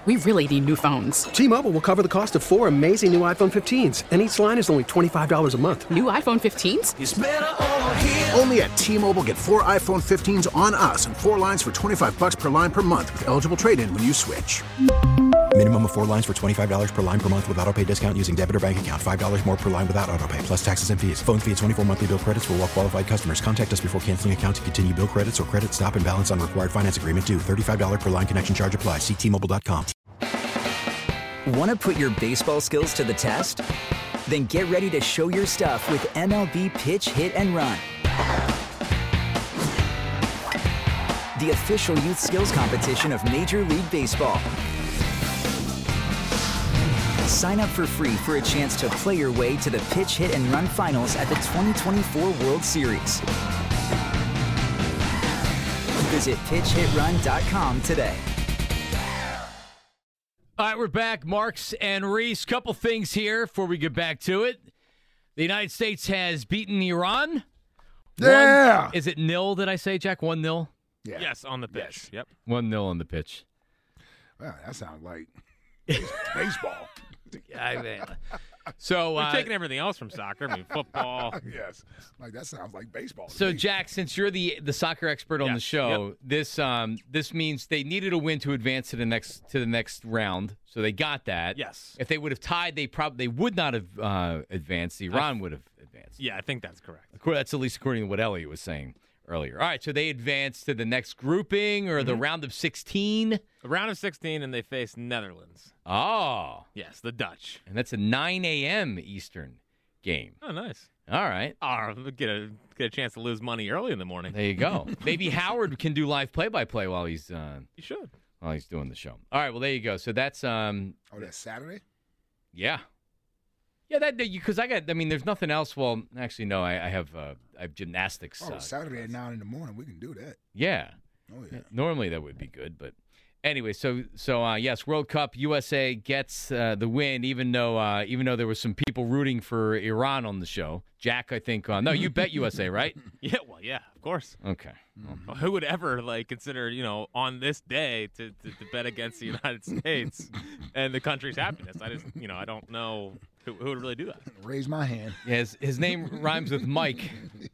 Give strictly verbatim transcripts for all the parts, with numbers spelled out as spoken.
we really need new phones. T-Mobile will cover the cost of four amazing new iPhone fifteens, and each line is only twenty-five dollars a month. New iPhone fifteens? It's better over here. Only at T-Mobile, get four iPhone fifteens on us and four lines for twenty-five dollars per line per month with eligible trade-in when you switch. Minimum of four lines for twenty-five dollars per line per month with autopay discount using debit or bank account. five dollars more per line without autopay, plus taxes and fees. Phone fee at twenty-four monthly bill credits for well-qualified customers. Contact us before canceling account to continue bill credits or credit stop and balance on required finance agreement due. thirty-five dollars per line connection charge applies. See T Mobile dot com. Want to put your baseball skills to the test? Then get ready to show your stuff with M L B Pitch, Hit, and Run. The official youth skills competition of Major League Baseball. Sign up for free for a chance to play your way to the Pitch, Hit, and Run finals at the twenty twenty-four World Series. Visit pitch hit run dot com today. All right, we're back. Marks and Reese. Couple things here before we get back to it. The United States has beaten Iran. Yeah. One, is it nil, did I say, Jack? One nil? Yeah. Yes, on the pitch. Yes. Yep. One nil on the pitch. Wow, that sounds like baseball. I mean, so We're uh, taking everything else from soccer. I mean, football. Yes. Like, that sounds like baseball. to So, me. Jack, since you're the the soccer expert on Yes, the show, yep. this um this means they needed a win to advance to the next to the next round. So they got that. Yes. If they would have tied, they probably they would not have uh, advanced. Iran would have advanced. Yeah, I think that's correct. That's at least according to what Elliot was saying earlier. All right, so they advanced to the next grouping or Mm-hmm. the round of sixteen. A round of sixteen, and they face Netherlands. Oh, Yes, the Dutch. and that's a nine a.m. Eastern game. Oh, nice. All right. Oh, get a get a chance to lose money early in the morning. There you go. Maybe Howard can do live play-by-play while he's uh, You should. while he's doing the show. All right. Well, there you go. So that's um, Oh, that's Saturday? yeah, yeah. That because I got. I mean, there's nothing else. Well, actually, no. I, I have uh, I have gymnastics. Oh, uh, Saturday at nine in the morning. We can do that. Yeah. Oh, yeah. Normally that would be good, but anyway. So so uh, yes, World Cup U S A gets uh, the win, even though uh, even though there was some people rooting for Iran on the show. Jack, I think. Uh, no, you bet U S A, right? Yeah, well, yeah, of course. Okay. Well, who would ever like consider, you know, on this day to, to, to bet against the United States and the country's happiness? I just, you know, I don't know who, who would really do that. Raise my hand. Yeah, his, his name rhymes with Mike.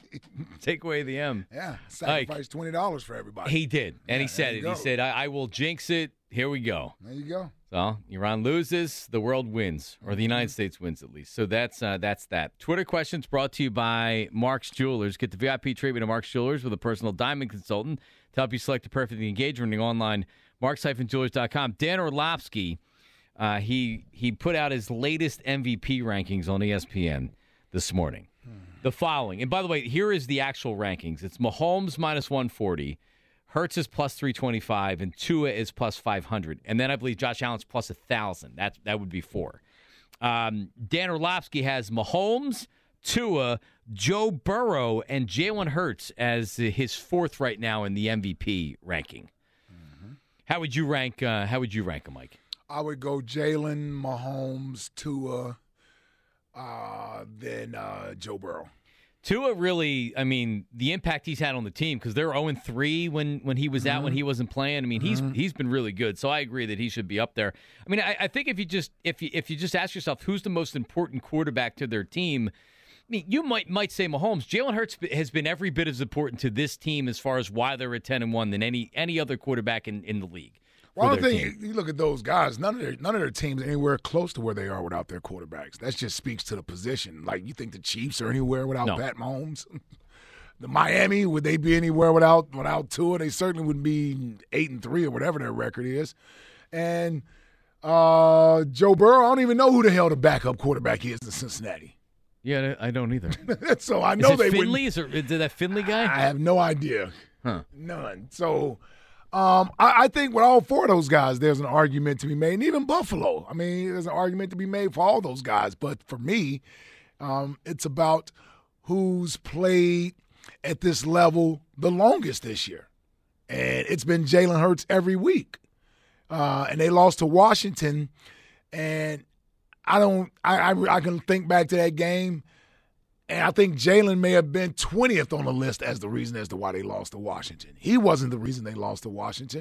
Take away the M. Yeah. Sacrifice twenty dollars for everybody. He did, and Yeah, he said there it. you He go. said, I, "I will jinx it." Here we go. There you go. So Iran loses, the world wins, or the United States wins at least. So that's uh, that's that. Twitter questions brought to you by Mark's Jewelers. Get the V I P treatment at Mark's Jewelers with a personal diamond consultant to help you select the perfect engagement ring online. marks dash jewelers dot com. Dan Orlovsky, uh, he he put out his latest M V P rankings on E S P N this morning. The following, and by the way, here is the actual rankings. It's Mahomes minus one forty. Hurts is plus three twenty-five, and Tua is plus five hundred. And then I believe Josh Allen's plus one thousand. That, that would be four. Um, Dan Orlovsky has Mahomes, Tua, Joe Burrow, and Jalen Hurts as his fourth right now in the M V P ranking. Mm-hmm. How would you rank uh, How would you rank him, Mike? I would go Jalen, Mahomes, Tua, uh, then uh, Joe Burrow. Tua really, I mean, the impact he's had on the team because they're oh and three when, when he was out, Mm-hmm. when he wasn't playing. I mean, he's he's been really good. So I agree that he should be up there. I mean, I, I think if you just if you if you just ask yourself who's the most important quarterback to their team, I mean, you might might say Mahomes. Jalen Hurts has been every bit as important to this team as far as why they're at ten and one than any any other quarterback in, in the league. Well, I for don't their think team. you look at those guys. None of their none of their teams are anywhere close to where they are without their quarterbacks. That just speaks to the position. Like you think the Chiefs are anywhere without No. Pat Mahomes? The Miami, would they be anywhere without without Tua? They certainly would be eight and three or whatever their record is. And uh, Joe Burrow, I don't even know who the hell the backup quarterback is in Cincinnati. Yeah, I don't either. So I Is know it they Finley? wouldn't. Is, it, is it that Finley guy? I have no idea. Huh. None. So um, I, I think with all four of those guys, there's an argument to be made. And even Buffalo. I mean, there's an argument to be made for all those guys. But for me, um, it's about who's played at this level the longest this year. And it's been Jalen Hurts every week. Uh, and they lost to Washington. And I don't I, I, I can think back to that game. And I think Jalen may have been twentieth on the list as the reason as to why they lost to Washington. He wasn't the reason they lost to Washington.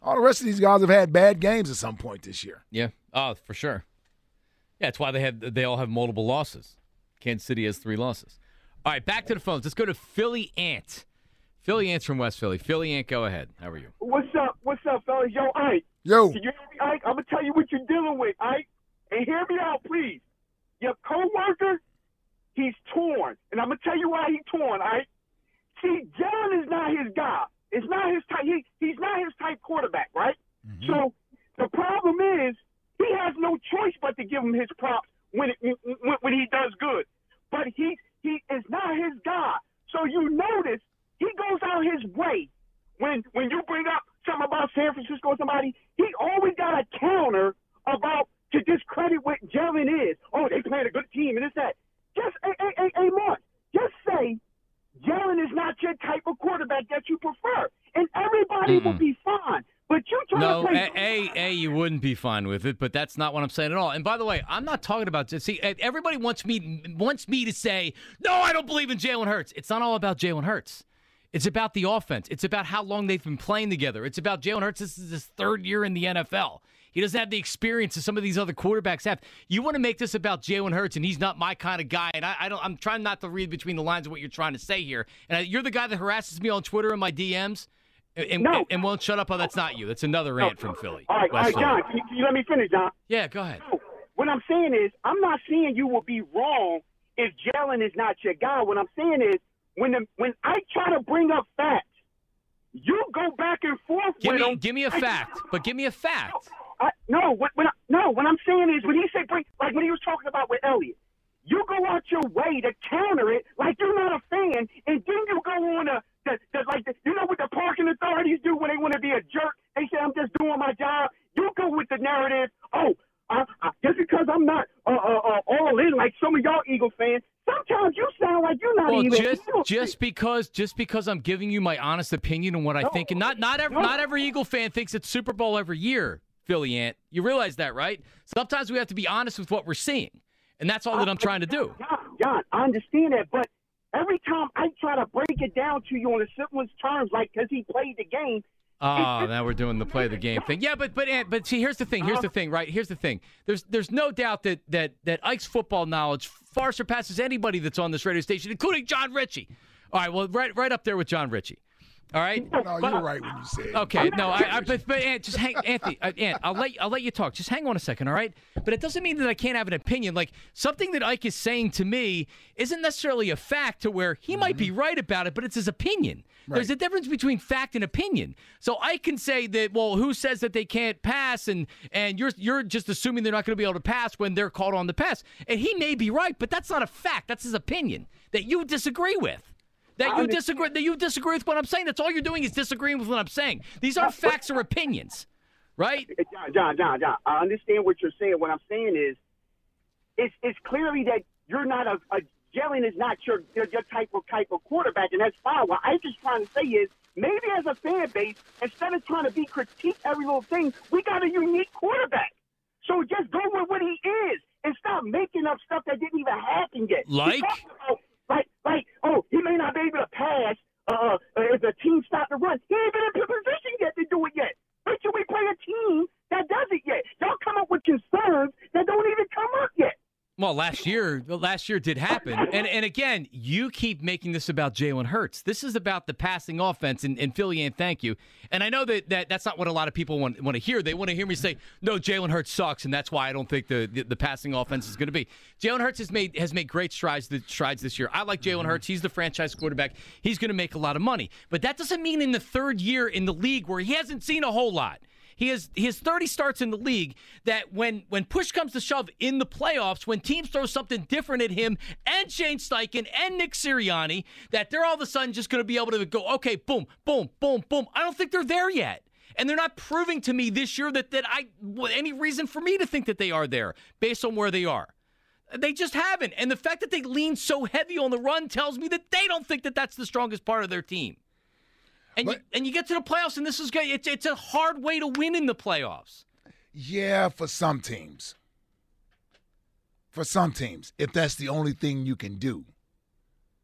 All the rest of these guys have had bad games at some point this year. Yeah. Oh, for sure. Yeah, that's why they have they all have multiple losses. Kansas City has three losses. All right, back to the phones. Let's go to Philly Ant. Philly Ant's from West Philly. Philly Ant, go ahead. How are you? What's up? What's up, fellas? Yo, Ike. Yo. Can you hear me, Ike? I'm going to tell you what you're dealing with, Ike. And hear me out, please. Your coworker, he's torn. And I'm going to tell you why he's torn, Ike. See, Jalen is not his guy. It's not his type. He, he's not his type quarterback, right? Mm-hmm. So the problem is he has no choice but to give him his props when, it, when, when he does good. But he, he is not his guy. So you notice he goes out his way. When when you bring up something about San Francisco or somebody, he always got a counter about to discredit what Jalen is. Oh, they playing a good team and it's that. Just, hey, hey, hey, hey, Mark, just say Jalen is not your type of quarterback that you prefer, and everybody Mm-mm. will be fine. But you trying no, to play. A, a, a, you wouldn't be fine with it, but that's not what I'm saying at all. And by the way, I'm not talking about – see, everybody wants me wants me to say, no, I don't believe in Jalen Hurts. It's not all about Jalen Hurts. It's about the offense. It's about how long they've been playing together. It's about Jalen Hurts. This is his third year in the N F L. He doesn't have the experience that some of these other quarterbacks have. You want to make this about Jalen Hurts, and he's not my kind of guy. And I, I don't. I'm trying not to read between the lines of what you're trying to say here. And I, you're the guy that harasses me on Twitter and my D Ms, and, No. and, and won't shut up. Oh, that's not you. That's another rant from Philly. All right, all West right, John, Philly. can you, can you let me finish, John? Yeah, go ahead. No, what I'm saying is, I'm not saying you will be wrong if Jalen is not your guy. What I'm saying is, when the, when I try to bring up facts, you go back and forth Give with me, him. give me a I- fact, but give me a fact. I, no, what, when I, no, what I'm saying is when he said bring, like when he was talking about with Elliott, you go out your way to counter it like you're not a fan, and then you go on a the, the, like the, you know what the parking authorities do when they want to be a jerk? They say I'm just doing my job. You go with the narrative. Oh, I, I, just because I'm not uh, uh, uh, all in like some of y'all Eagle fans. Sometimes you sound like you're not Well, even. just just because just because I'm giving you my honest opinion on what I No, think, and not not every, no. not every Eagle fan thinks it's Super Bowl every year, Philly Ant. You realize that, right? Sometimes we have to be honest with what we're seeing, and that's all that I'm trying to do. John, John, I understand that, but every time I try to break it down to you on the simplest terms, like because he played the game. Oh, now we're doing the play the game thing. Yeah, but but Ant, but see, here's the thing. Here's the thing, right? Here's the thing. There's there's no doubt that that that Ike's football knowledge far surpasses anybody that's on this radio station, including John Ritchie. All right, well, right right up there with John Ritchie. All right. No, But- you were right when you said it. Okay, no, I, I but, but Ant, just hang, Anthony, uh, Ant, I'll let I'll let you talk. Just hang on a second, all right? But it doesn't mean that I can't have an opinion. Like something that Ike is saying to me isn't necessarily a fact to where he might be right about it, but it's his opinion. There's a difference between fact and opinion. So I can say that, well, who says that they can't pass, and and you're you're just assuming they're not going to be able to pass when they're called on the pass, and he may be right, but that's not a fact. That's his opinion that you disagree with. That you disagree that you disagree with what I'm saying. That's all you're doing is disagreeing with what I'm saying. These aren't facts or opinions, right? John, John, John, John, I understand what you're saying. What I'm saying is, it's it's clearly that you're not a, a Jalen is not your, your your type of type of quarterback, and that's fine. What I'm just trying to say is, maybe as a fan base, instead of trying to be critique every little thing, we got a unique quarterback. So just go with what he is, and stop making up stuff that didn't even happen yet. Like? He talked about, like, like, oh, he may not be able to pass uh, if the team stopped the run. He ain't been in position yet to do it yet. Wait till we play a team that does it yet. Y'all come up with concerns that don't even come up yet. Well, last year, last year did happen, and and again, you keep making this about Jalen Hurts. This is about the passing offense, and, and Philly, and thank you. And I know that, that that's not what a lot of people want want to hear. They want to hear me say, "No, Jalen Hurts sucks," and that's why I don't think the the, the passing offense is going to be. Jalen Hurts has made has made great strides the strides this year. I like Jalen Hurts. He's the franchise quarterback. He's going to make a lot of money, but that doesn't mean in the third year in the league where he hasn't seen a whole lot. He has he has thirty starts in the league that when, when push comes to shove in the playoffs, when teams throw something different at him and Shane Steichen and Nick Sirianni, that they're all of a sudden just going to be able to go, okay, boom, boom, boom, boom. I don't think they're there yet. And they're not proving to me this year that, that I any reason for me to think that they are there based on where they are. They just haven't. And the fact that they lean so heavy on the run tells me that they don't think that that's the strongest part of their team. And you, and you get to the playoffs, and this is good. It's it's a hard way to win in the playoffs. Yeah, for some teams. For some teams, if that's the only thing you can do.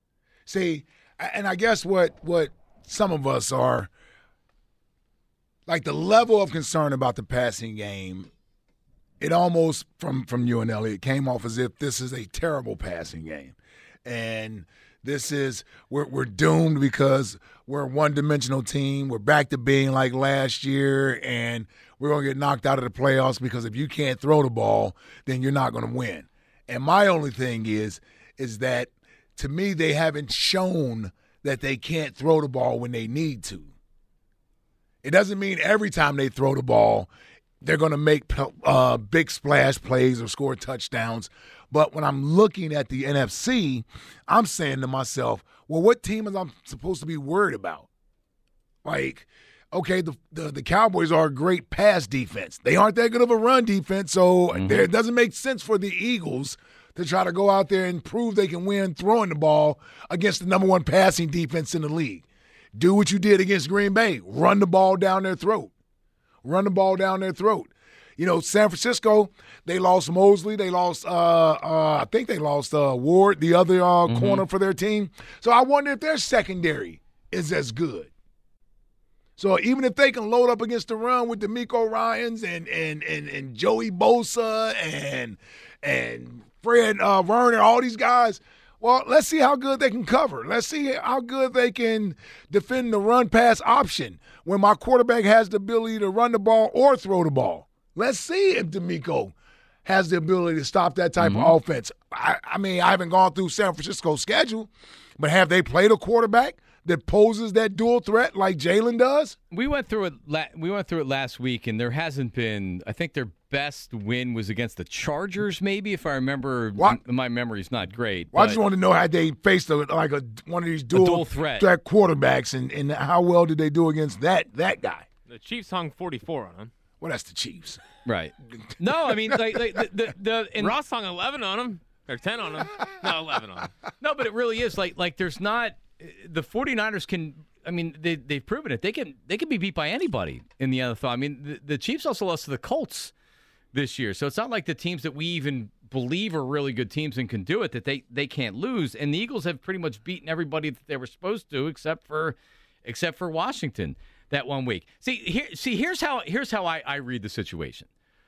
See, and I guess what what some of us are, like the level of concern about the passing game, it almost, from, from you and Elliot, came off as if this is a terrible passing game. And this is, we're, we're doomed because we're a one-dimensional team. We're back to being like last year, and we're going to get knocked out of the playoffs because if you can't throw the ball, then you're not going to win. And my only thing is, is that to me, they haven't shown that they can't throw the ball when they need to. It doesn't mean every time they throw the ball, they're going to make uh, big splash plays or score touchdowns. But when I'm looking at the N F C, I'm saying to myself, well, what team is I supposed to be worried about? Like, okay, the, the the Cowboys are a great pass defense. They aren't that good of a run defense, so mm-hmm. there, it doesn't make sense for the Eagles to try to go out there and prove they can win throwing the ball against the number one passing defense in the league. Do what you did against Green Bay. Run the ball down their throat. Run the ball down their throat. You know, San Francisco, they lost Mosley. They lost, uh, uh, I think they lost uh, Ward, the other uh, mm-hmm. corner for their team. So I wonder if their secondary is as good. So even if they can load up against the run with DeMeco Ryans and and and, and Joey Bosa and and Fred uh, Vernon, all these guys, well, let's see how good they can cover. Let's see how good they can defend the run-pass option when my quarterback has the ability to run the ball or throw the ball. Let's see if DeMeco has the ability to stop that type mm-hmm. of offense. I, I mean, I haven't gone through San Francisco's schedule, but have they played a quarterback that poses that dual threat like Jalen does? We went through it. La- we went through it last week, and there hasn't been. I think their best win was against the Chargers, maybe, if I remember. What? My memory's not great. Well, I just want to know how they faced a, like a one of these dual, dual threat. threat quarterbacks, and, and how well did they do against that that guy? The Chiefs hung forty-four on him. Well, that's the Chiefs. Right. No, I mean, like, like the, the, the and Ross hung eleven on him, or ten on him. No, eleven on him. No, but it really is. Like, like there's not – the 49ers can – I mean, they, they've proven it. They can they can be beat by anybody in the N F L. I mean, the, the Chiefs also lost to the Colts this year. So it's not like the teams that we even believe are really good teams and can do it, that they, they can't lose. And the Eagles have pretty much beaten everybody that they were supposed to except for except for Washington that one week. See, here, see, here's how here's how I, I read the situation,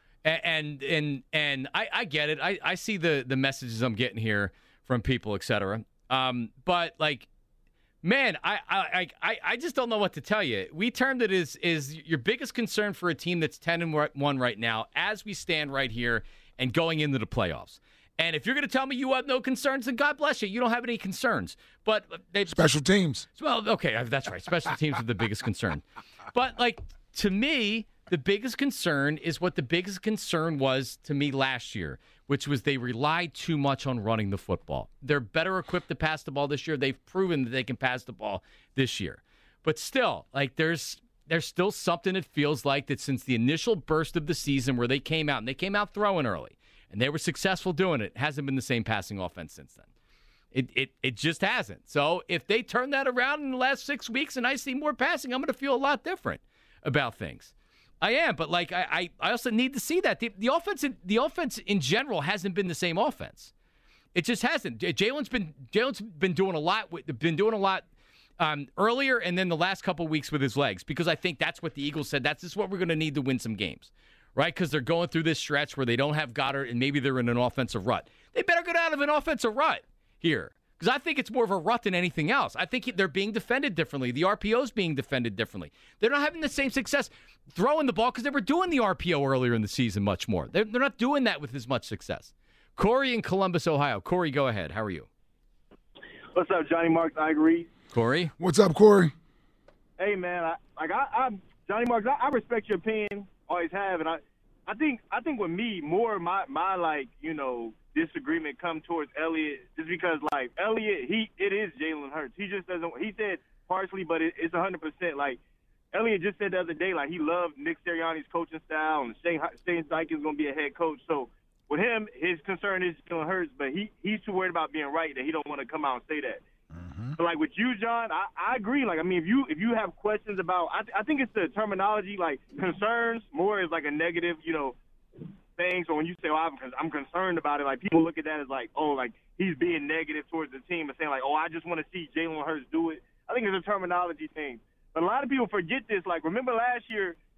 and and and I, I get it. I, I see the the messages I'm getting here from people, et cetera. Um, but like, man, I I I I just don't know what to tell you. We termed it as is your biggest concern for a team that's ten and one right now, as we stand right here and going into the playoffs. And if you're going to tell me you have no concerns, then God bless you. You don't have any concerns. But they special teams. Well, okay, that's right. Special teams are the biggest concern. But like to me, the biggest concern is what the biggest concern was to me last year, which was they relied too much on running the football. They're better equipped to pass the ball this year. They've proven that they can pass the ball this year. But still, like there's there's still something that feels like that since the initial burst of the season where they came out and they came out throwing early. And they were successful doing it. It hasn't been the same passing offense since then. It it it just hasn't. So if they turn that around in the last six weeks and I see more passing, I'm going to feel a lot different about things. I am, but like I I, I also need to see that the, the offense in, the offense in general hasn't been the same offense. It just hasn't. Jalen's been Jalen's been doing a lot. With, been doing a lot um, earlier, and then the last couple of weeks with his legs, because I think that's what the Eagles said. That's just what we're going to need to win some games. Right, because they're going through this stretch where they don't have Goddard and maybe they're in an offensive rut. They better get out of an offensive rut here because I think it's more of a rut than anything else. I think they're being defended differently. The R P O is being defended differently. They're not having the same success throwing the ball because they were doing the R P O earlier in the season much more. They're, they're not doing that with as much success. Corey in Columbus, Ohio. Corey, go ahead. How are you? What's up, Johnny Marks? I agree. Corey? What's up, Corey? Hey, man. I, like I, I, Johnny Marks, I, I respect your opinion. Always have, and I, I think, I think with me, more my, my like, you know, disagreement come towards Elliott just because, like, Elliott, he, it is Jalen Hurts. He just doesn't. He said partially, but it, it's a hundred percent. Like Elliott just said the other day, like he loved Nick Sirianni's coaching style, and Shane, Shane Steichen is going to be a head coach. So with him, his concern is Jalen Hurts, but he, he's too worried about being right that he don't want to come out and say that. Mm-hmm. But like with you, John, I, I agree. Like, I mean, if you if you have questions about, I, th- I think it's the terminology, like concerns more is like a negative, you know, thing. So when you say, "Oh, I'm, I'm concerned about it," like people look at that as like, "Oh, like he's being negative towards the team," and saying like, "Oh, I just want to see Jalen Hurts do it." I think it's a terminology thing. But a lot of people forget this. Like, remember last year,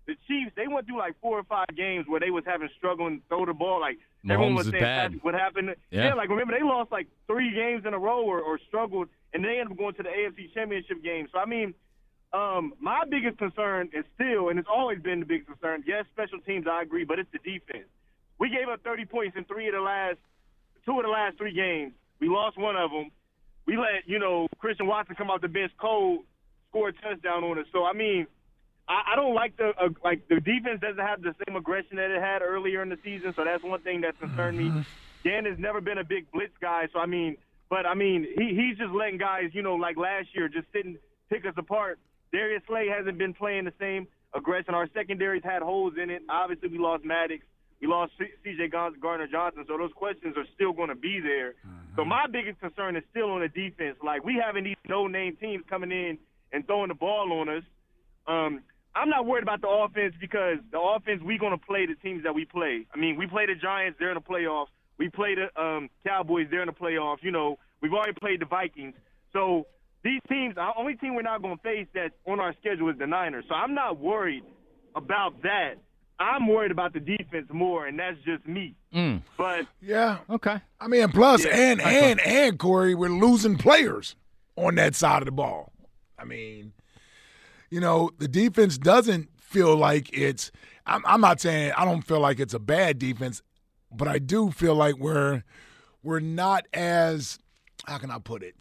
the Chiefs, they went through like four or five games where they was having struggling to throw the ball. Like, Mahomes everyone was is saying, bad. Patrick, what happened? Yeah. yeah, like, remember, they lost like three games in a row or, or struggled, and they ended up going to the A F C Championship game. So, I mean, um, my biggest concern is still, and it's always been the biggest concern, yes, special teams, I agree, but it's the defense. We gave up thirty points in three of the last, two of the last three games. We lost one of them. We let, you know, Christian Watson come off the bench cold, score a touchdown on us. So, I mean, I, I don't like the uh, like the defense doesn't have the same aggression that it had earlier in the season, so that's one thing that's concerned me. Dan has never been a big blitz guy, so I mean, but I mean, he he's just letting guys, you know, like last year, just sitting pick us apart. Darius Slay hasn't been playing the same aggression. Our secondary's had holes in it. Obviously, we lost Maddox, we lost C J Gardner Johnson, so those questions are still going to be there. Mm-hmm. So my biggest concern is still on the defense. Like, we having these no-name teams coming in and throwing the ball on us. Um, I'm not worried about the offense because the offense, we're going to play the teams that we play. I mean, we play the Giants, they're in the playoffs. We play the um, Cowboys, they're in the playoffs. You know, we've already played the Vikings. So these teams, the only team we're not going to face that's on our schedule is the Niners. So I'm not worried about that. I'm worried about the defense more, and that's just me. Mm. But yeah, okay. I mean, and plus, Yeah. and and and Corey, we're losing players on that side of the ball. I mean, you know, the defense doesn't feel like it's. I'm, I'm not saying I don't feel like it's a bad defense, but I do feel like we're we're not as. How can I put it?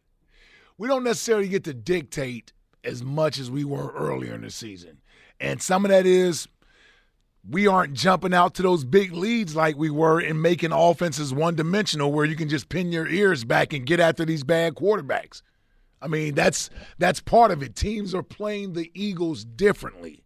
We don't necessarily get to dictate as much as we were earlier in the season, and some of that is. We aren't jumping out to those big leads like we were and making offenses one-dimensional where you can just pin your ears back and get after these bad quarterbacks. I mean, that's that's part of it. Teams are playing the Eagles differently.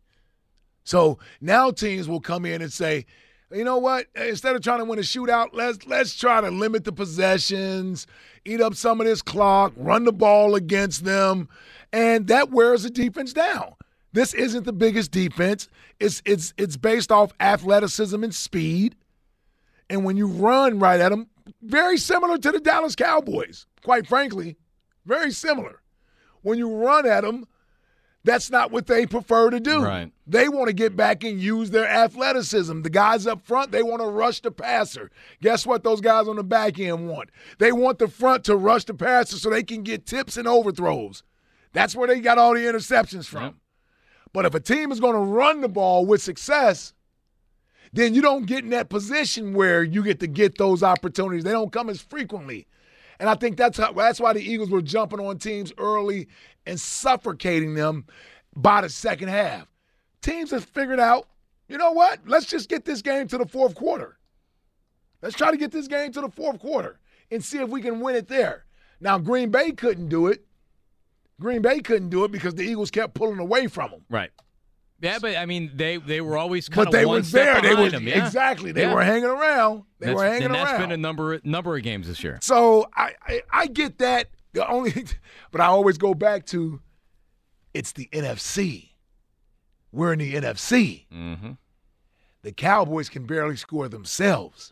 So now teams will come in and say, you know what, instead of trying to win a shootout, let's let's try to limit the possessions, eat up some of this clock, run the ball against them, and that wears the defense down. This isn't the biggest defense. It's it's it's based off athleticism and speed. And when you run right at them, very similar to the Dallas Cowboys, quite frankly, very similar. When you run at them, that's not what they prefer to do. Right. They want to get back and use their athleticism. The guys up front, they want to rush the passer. Guess what those guys on the back end want? They want the front to rush the passer so they can get tips and overthrows. That's where they got all the interceptions from. Yep. But if a team is going to run the ball with success, then you don't get in that position where you get to get those opportunities. They don't come as frequently. And I think that's how, that's why the Eagles were jumping on teams early and suffocating them by the second half. Teams have figured out, you know what? Let's just get this game to the fourth quarter. Let's try to get this game to the fourth quarter and see if we can win it there. Now, Green Bay couldn't do it. Green Bay couldn't do it because the Eagles kept pulling away from them. Right. Yeah, but I mean, they they were always kind But they of one were step there. They behind were them. Yeah. exactly. They Yeah. were hanging around. They That's, were hanging and that's around. been a number number of games this year. So I, I I get that. The only, but I always go back to, it's the N F C. We're in the N F C. Mm-hmm. The Cowboys can barely score themselves.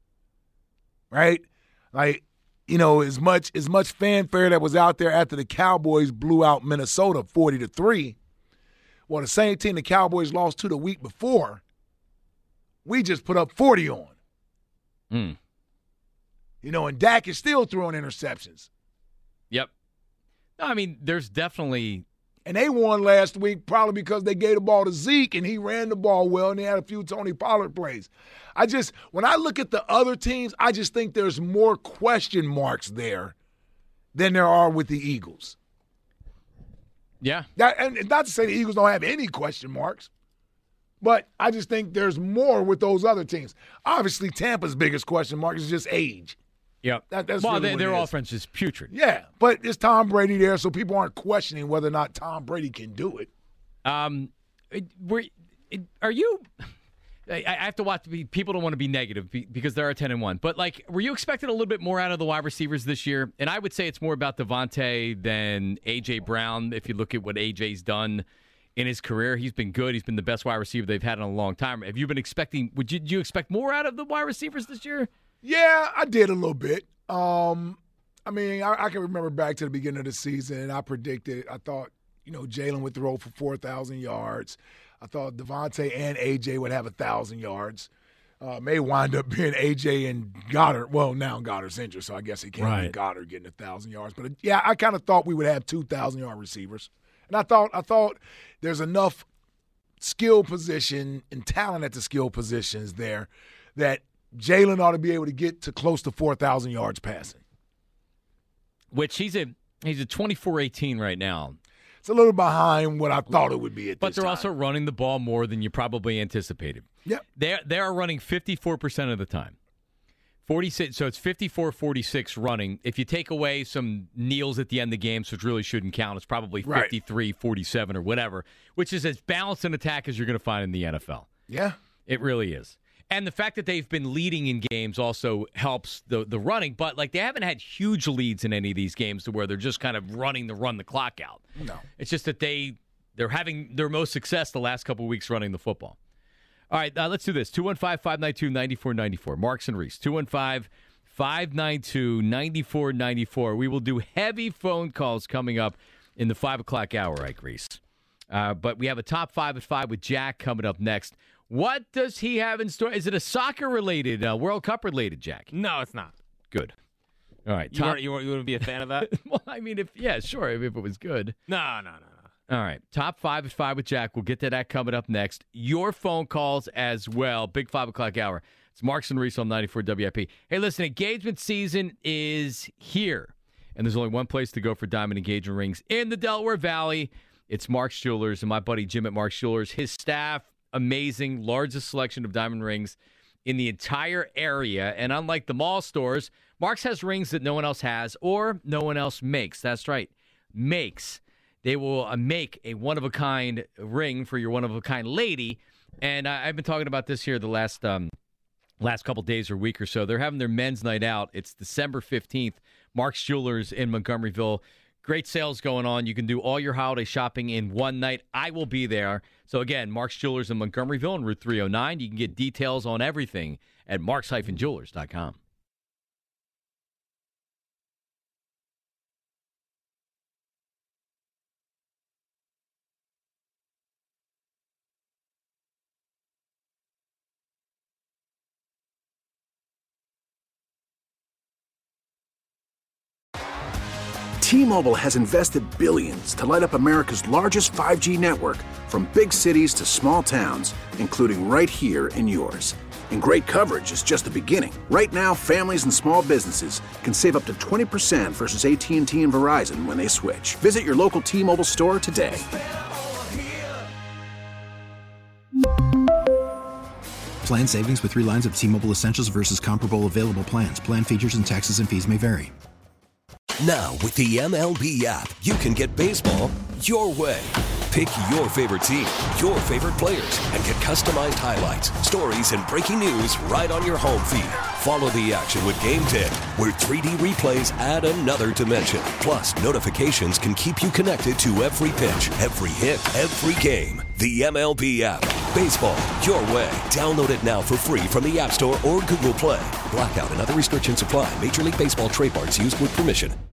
Right? Like, you know, as much as much fanfare that was out there after the Cowboys blew out Minnesota forty to three. Well, the same team the Cowboys lost to the week before, we just put up forty on. Mm. You know, and Dak is still throwing interceptions. Yep. No, I mean, there's definitely. And they won last week probably because they gave the ball to Zeke and he ran the ball well and they had a few Tony Pollard plays. I just, when I look at the other teams, I just think there's more question marks there than there are with the Eagles. Yeah. That, and not to say the Eagles don't have any question marks, but I just think there's more with those other teams. Obviously, Tampa's biggest question mark is just age. Yep. That, that's well, really they, what their it is. offense is putrid. Yeah, but it's Tom Brady there, so people aren't questioning whether or not Tom Brady can do it. Um, it- were, it, are you? I, I have to watch. People don't want to be negative be- because they're ten and one. But like, were you expecting a little bit more out of the wide receivers this year? And I would say it's more about Devontae than A J Brown. If you look at what A J's done in his career, he's been good. He's been the best wide receiver they've had in a long time. Have you been expecting? Would you, did you expect more out of the wide receivers this year? Yeah, I did a little bit. Um, I mean, I, I can remember back to the beginning of the season, and I predicted, I thought, you know, Jalen would throw for four thousand yards. I thought Devontae and A J would have one thousand yards. Uh, may wind up being A J and Goddard. Well, now Goddard's injured, so I guess he can't Right. be Goddard getting one thousand yards. But, uh, yeah, I kind of thought we would have two thousand-yard receivers. And I thought I thought there's enough skill position and talent at the skill positions there that Jalen ought to be able to get to close to four thousand yards passing. Which he's a he's a twenty-four eighteen right now. It's a little behind what I thought it would be at But this they're time. also running the ball more than you probably anticipated. Yep. They're, they are running fifty-four percent of the time. forty-six, so it's fifty-four forty-six running. If you take away some kneels at the end of the game, so it really shouldn't count, it's probably fifty-three forty-seven or whatever, which is as balanced an attack as you're going to find in the N F L. Yeah. It really is. And the fact that they've been leading in games also helps the the running, but like they haven't had huge leads in any of these games to where they're just kind of running to run the clock out. No. It's just that they they're having their most success the last couple of weeks running the football. All right, uh, let's do this. two one five, five nine two, nine four nine four. Marks and Reese. two one five, five nine two, nine four nine four. We will do heavy phone calls coming up in the five o'clock hour, Ike Reese. Uh, but we have a top five at five with Jack coming up next. What does he have in store? Is it a soccer-related, uh, World Cup-related, Jack? No, it's not. Good. All right. You top- weren't, you weren't, you wouldn't be a fan of that? well, I mean, if yeah, sure, if it was good. No, no, no, no. All right. Top five at five with Jack. We'll get to that coming up next. Your phone calls as well. Big five o'clock hour. It's Marks and Reese on ninety-four W I P. Hey, listen, engagement season is here, and there's only one place to go for diamond engagement rings in the Delaware Valley. It's Mark's Jewelers, and my buddy Jim at Mark's Jewelers. His staff, amazing, largest selection of diamond rings in the entire area. And unlike the mall stores, Mark's has rings that no one else has or no one else makes. That's right, makes. They will uh, make a one-of-a-kind ring for your one-of-a-kind lady. And uh, I've been talking about this here the last um, last couple days or week or so. They're having their men's night out. It's December fifteenth. Mark's Jewelers in Montgomeryville. Great sales going on. You can do all your holiday shopping in one night. I will be there. So, again, Mark's Jewelers in Montgomeryville on Route three oh nine. You can get details on everything at marks dash jewelers dot com. T-Mobile has invested billions to light up America's largest five G network, from big cities to small towns, including right here in yours. And great coverage is just the beginning. Right now, families and small businesses can save up to twenty percent versus A T and T and Verizon when they switch. Visit your local T-Mobile store today. Plan savings with three lines of T-Mobile Essentials versus comparable available plans. Plan features and taxes and fees may vary. Now, with the M L B app, you can get baseball your way. Pick your favorite team, your favorite players, and get customized highlights, stories, and breaking news right on your home feed. Follow the action with Game ten, where three D replays add another dimension. Plus, notifications can keep you connected to every pitch, every hit, every game. The M L B app. Baseball your way. Download it now for free from the App Store or Google Play. Blackout and other restrictions apply. Major League Baseball trademarks used with permission.